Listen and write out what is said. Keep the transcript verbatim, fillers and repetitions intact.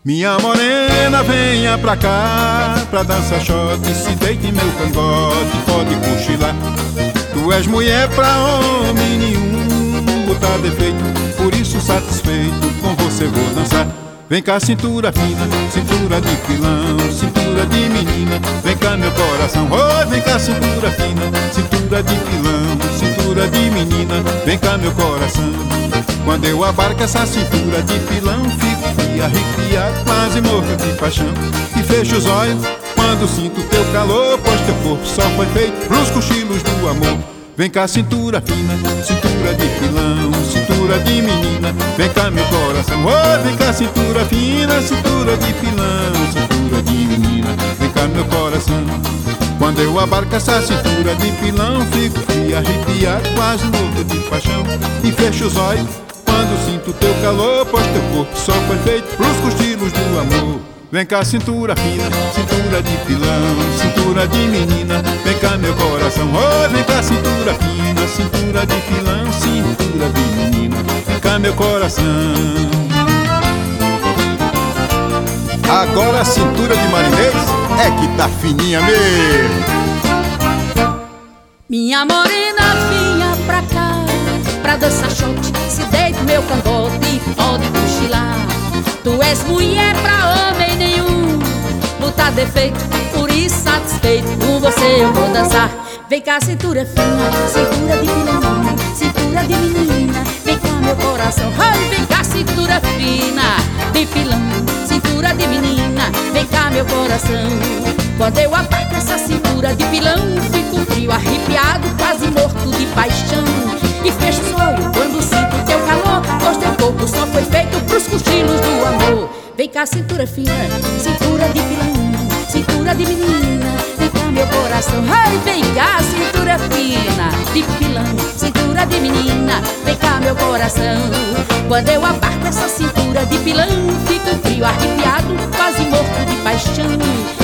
Minha morena, venha pra cá, pra dançar shot, se deite em meu cangote, pode cochilar. Tu és mulher pra homem nenhum, botar defeito, por isso satisfeito, com você vou dançar. Vem cá, cintura fina, cintura de pilão, cintura de menina, vem cá meu coração. Oh, vem cá, cintura fina, cintura de pilão, cintura de menina, vem cá meu coração. Quando eu abarco essa cintura de pilão, fico frio, arrepiado, quase morto de paixão. E fecho os olhos quando sinto teu calor, pois teu corpo só foi feito pros cochilos do amor. Vem cá, cintura fina, cintura de pilão, cintura de menina, vem cá meu coração. Oh, vem cá, cintura fina, cintura de pilão, cintura de menina, vem cá meu coração. Quando eu abarco essa cintura de pilão, fico frio, arrepiado, quase louco de paixão. E fecho os olhos quando sinto teu calor, pois teu corpo só foi feito pros cochilos do amor. Vem cá, cintura fina, cintura de pilão, cintura de menina, vem cá meu coração. Oh, vem cá, cintura fina, cintura de pilão, cintura de menina, vem cá meu coração. Agora a cintura de marinês é que tá fininha mesmo. Minha morena, vinha pra cá, pra dançar shot, se deita meu cangote e pode cochilar. Tu és mulher pra homem nenhum, botar defeito, por isso satisfeito, com você eu vou dançar. Vem cá, cintura fina, cintura de pilão, cintura de menina, vem cá meu coração. Ai, vem cá, cintura fina, de pilão, cintura de menina, vem cá meu coração. Quando eu aperto essa cintura de pilão, fico frio, arrepiado, quase morto de paixão. E fecho os olhos quando sinto teu calor, pois teu corpo só foi feito pros cochilos do amor. Vem cá, cintura fina, cintura de pilão, cintura de menina, vem cá meu coração. Ai, vem cá, cintura fina, de pilão, cintura de menina, vem cá meu coração. Quando eu abarco essa cintura de pilão, fico frio, arrepiado, quase morto de paixão.